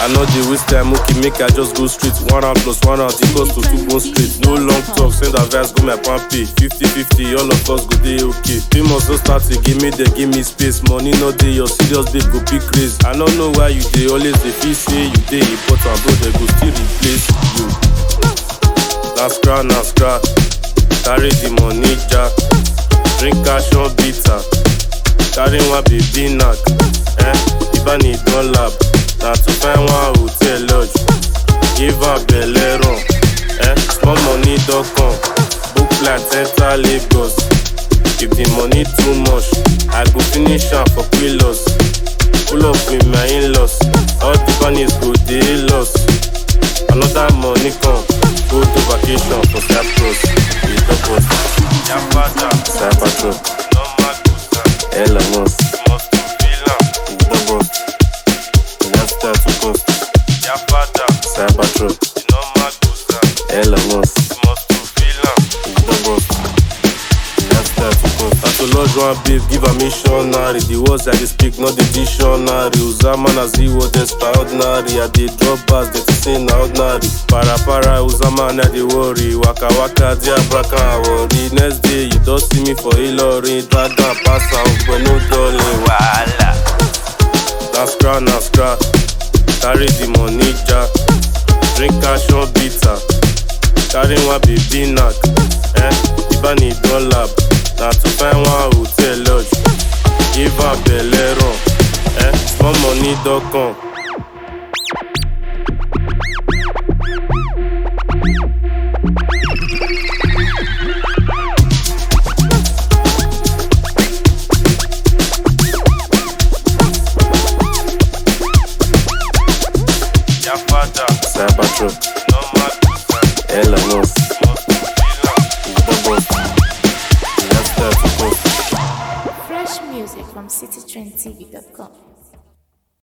know the waste time, okay, make I just go straight. 1 round plus 1 round equals to 2 bone straight. No long talk, send advice, go my pan pay. 50-50, all of us go dey okay. Famous don't start to give me space. Money no dey, your serious babe go be crazy. I don't know why you dey always dey feel say you dey important, bro, they go still replace you. Na scrap, carry the money jack. Drink action bitter, carry one baby knack. Even it don't lab, na to find one hotel lodge. Give her belle run, small money don't come. Book flight enter Lagos. If the money too much, I go finish am for quilos. Pull up with my in-laws, all the bunnies go dey lost. Another money come, go to vacation for Cyprus. We top us, Cypher, Elon Musk. Cybertruck, Elon Musk. To lodge one babe, give a missionary. The words I dey speak, not the dictionary. Uzama na zero, extraordinary. I dey drop bars, they say na ordinary. Para, Uzama na dey worry. Waka, diabraka, worry. Next day, you don't see me for Hillary. Dragon, pass out, but no darling. Wala. Na scrap. Carry the money jack. Drink action bitter. Carry one baby knack. Even it don't lab. Na to find one hotel lodge. Give her belle run. Small money don't come. Cybertruck, Elon Musk. Fresh music from citytrendtv.com.